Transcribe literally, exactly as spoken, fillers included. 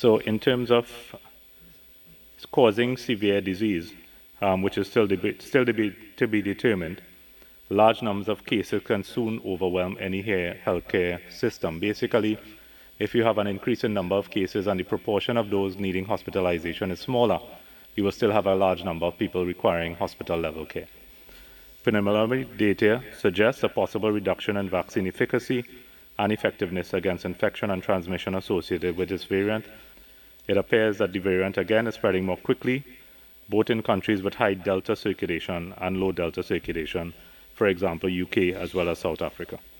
So in terms of causing severe disease, um, which is still, deba- still deba- to be determined, large numbers of cases can soon overwhelm any here healthcare system. Basically, if you have an increasing number of cases and the proportion of those needing hospitalization is smaller, you will still have a large number of people requiring hospital-level care. Preliminary data suggests a possible reduction in vaccine efficacy and effectiveness against infection and transmission associated with this variant. It appears that the variant again is spreading more quickly, both in countries with high Delta circulation and low Delta circulation, for example, U K as well as South Africa.